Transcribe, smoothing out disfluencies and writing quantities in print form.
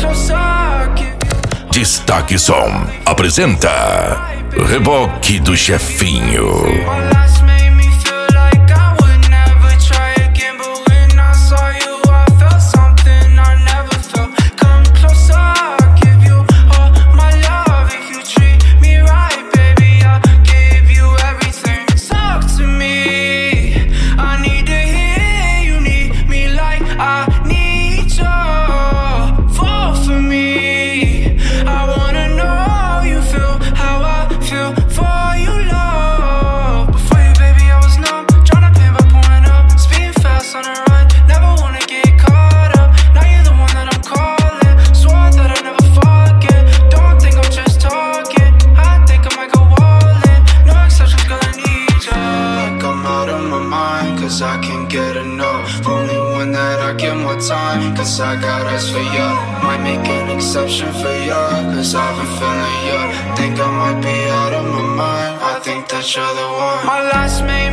Destaque Som apresenta Reboque do Chefinho. I can't get enough. Only one that I give more time, cause I got eyes for ya. Might make an exception for ya, cause I've been feeling ya. Think I might be out of my mind, I think that you're the one. My last name